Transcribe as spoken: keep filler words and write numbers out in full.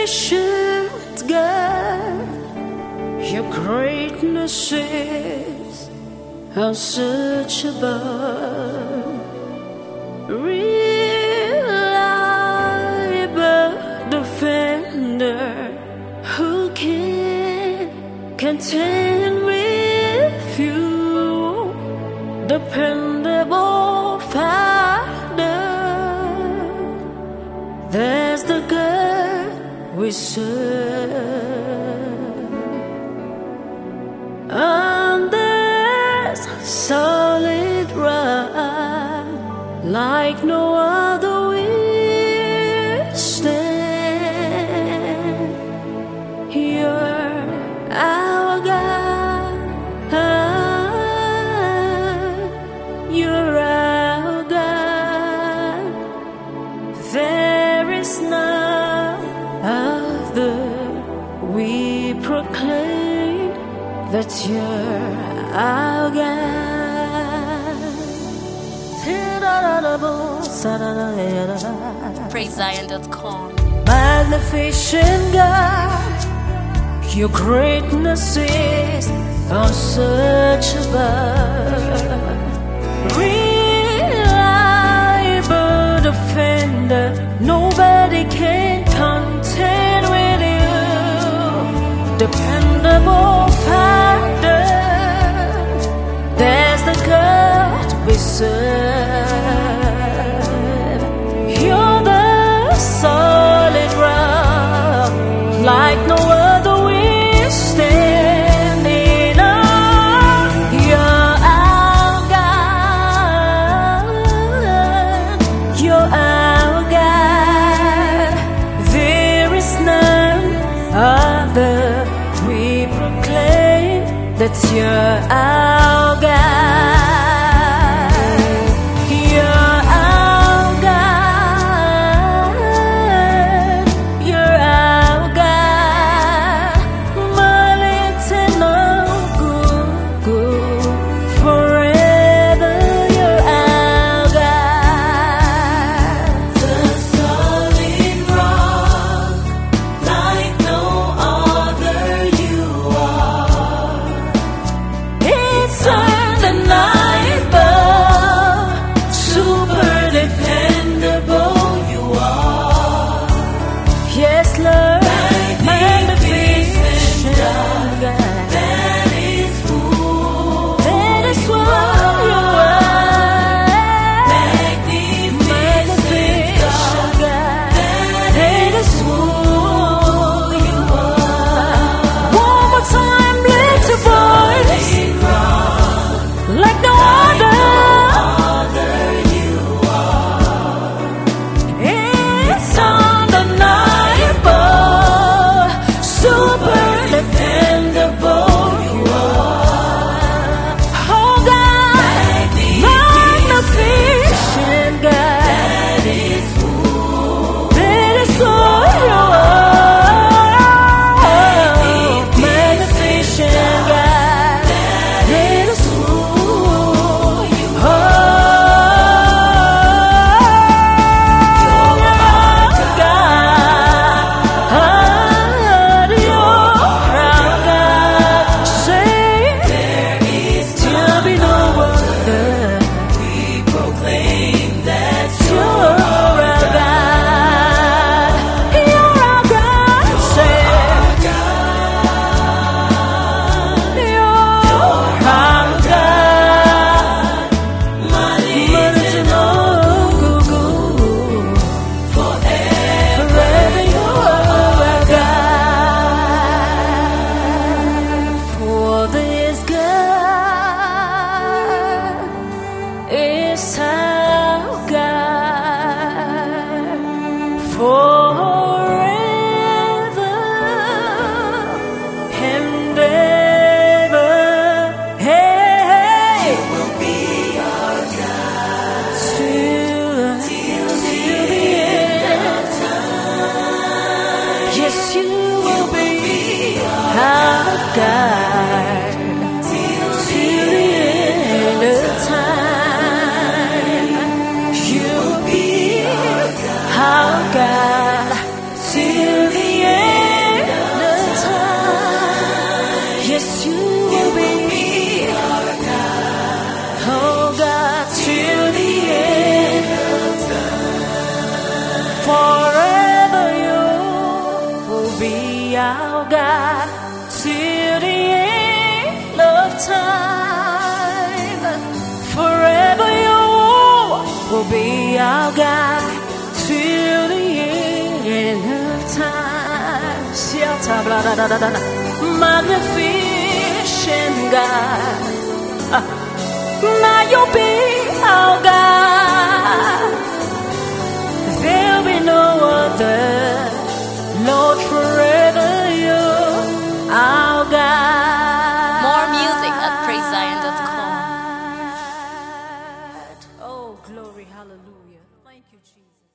magnificent God, your greatness is unsearchable, reliable defender, who can contend with you, dependable Father. There's the God we serve, on this solid rock, like no other we stand. You're our God, you're our God. There is none other. We proclaim that you're our God. praise zion dot com. Magnificent God, your greatness is unsearchable, reliable defender, nobody can contend with you, dependable Father. There's the God we serve. You're the solid rock, like no other we stand in awe. You're our God, you're our God. There is none other. We proclaim that you're our God. You're our God. You're our God. Malitenaugugu. Forever you're our God. The solid rock, like no other you are. It's undeniable, super dependable you are. Yes, Lord, magnificent God. That is who That is what you are. Magnificent God. That is who you are. One more time, lift your voice like no other. It's undeniable, super dependable you are. Oh God, magnificent God. that is who That is who you are. Magnificent God. That is who you are. God, you're our God. Say, there is to be no other. we proclaim that You're our God. You're our God. Say, you're our God. Malitenaugugu. Forever you're our God. For this God is our God forever and ever. Hey, you will be our God till, till the end of time. Yes, you will be our God till the end of time. our God till the end of time. Forever you will be our God till the end of time. Magnificent God, now you'll be our God. There'll be no other, Lord, forever you, our God. More music at praise zion dot com. Oh, glory, hallelujah. Thank you, Jesus.